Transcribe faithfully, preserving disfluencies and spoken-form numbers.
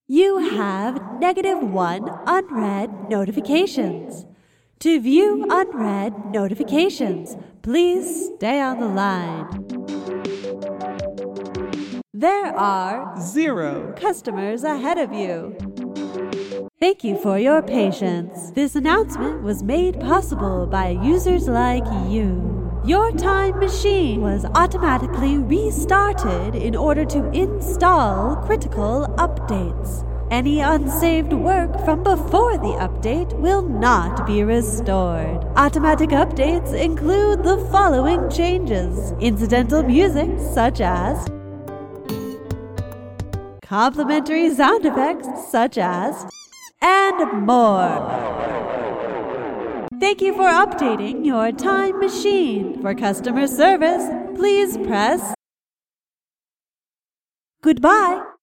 You have negative one unread notifications. To view unread notifications, please stay on the line. There are Zero customers ahead of you. Thank you for your patience. This announcement was made possible by users like you. Your time machine was automatically restarted in order to install critical updates. Any unsaved work from before the update will not be restored. Automatic updates include the following changes: incidental music such as complimentary sound effects such as and more. Thank you for updating your time machine. For customer service, please press goodbye.